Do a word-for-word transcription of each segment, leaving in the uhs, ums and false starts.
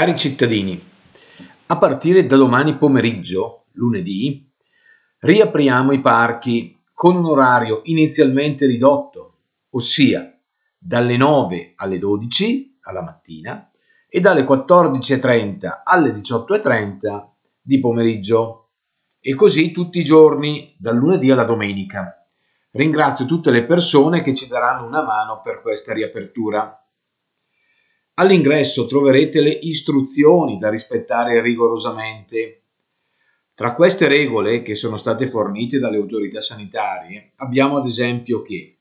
Cari cittadini, a partire da domani pomeriggio, lunedì, riapriamo i parchi con un orario inizialmente ridotto, ossia dalle nove alle dodici alla mattina e dalle quattordici e trenta alle diciotto e trenta di pomeriggio, e così tutti i giorni, dal lunedì alla domenica. Ringrazio tutte le persone che ci daranno una mano per questa riapertura. All'ingresso troverete le istruzioni da rispettare rigorosamente. Tra queste regole, che sono state fornite dalle autorità sanitarie, abbiamo ad esempio che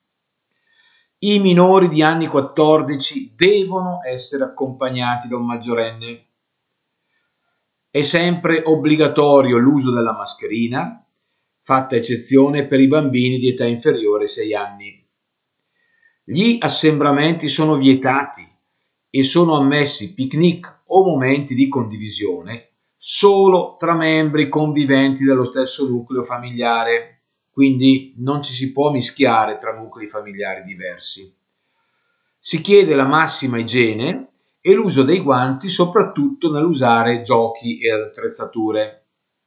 i minori di anni quattordici devono essere accompagnati da un maggiorenne. È sempre obbligatorio l'uso della mascherina, fatta eccezione per i bambini di età inferiore ai sei anni. Gli assembramenti sono vietati e sono ammessi picnic o momenti di condivisione solo tra membri conviventi dello stesso nucleo familiare, quindi non ci si può mischiare tra nuclei familiari diversi. Si chiede la massima igiene e l'uso dei guanti soprattutto nell'usare giochi e attrezzature.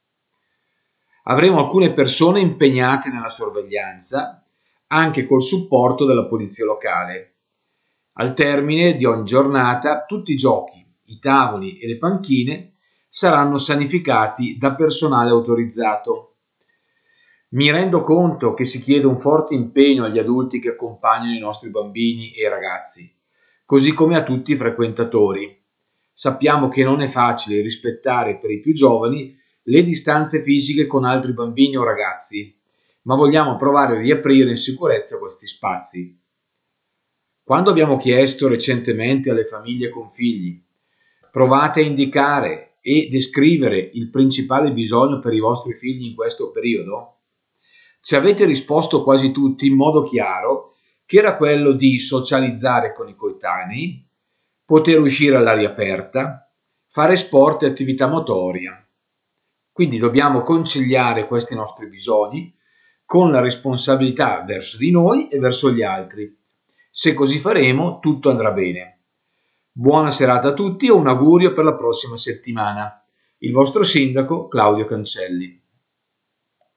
Avremo alcune persone impegnate nella sorveglianza, anche col supporto della polizia locale. Al termine di ogni giornata tutti i giochi, i tavoli e le panchine saranno sanificati da personale autorizzato. Mi rendo conto che si chiede un forte impegno agli adulti che accompagnano i nostri bambini e ragazzi, così come a tutti i frequentatori. Sappiamo che non è facile rispettare per i più giovani le distanze fisiche con altri bambini o ragazzi, ma vogliamo provare a riaprire in sicurezza questi spazi. Quando abbiamo chiesto recentemente alle famiglie con figli, provate a indicare e descrivere il principale bisogno per i vostri figli in questo periodo, ci avete risposto quasi tutti in modo chiaro che era quello di socializzare con i coetanei, poter uscire all'aria aperta, fare sport e attività motoria. Quindi dobbiamo conciliare questi nostri bisogni con la responsabilità verso di noi e verso gli altri. Se così faremo, tutto andrà bene. Buona serata a tutti e un augurio per la prossima settimana. Il vostro sindaco Claudio Cancelli.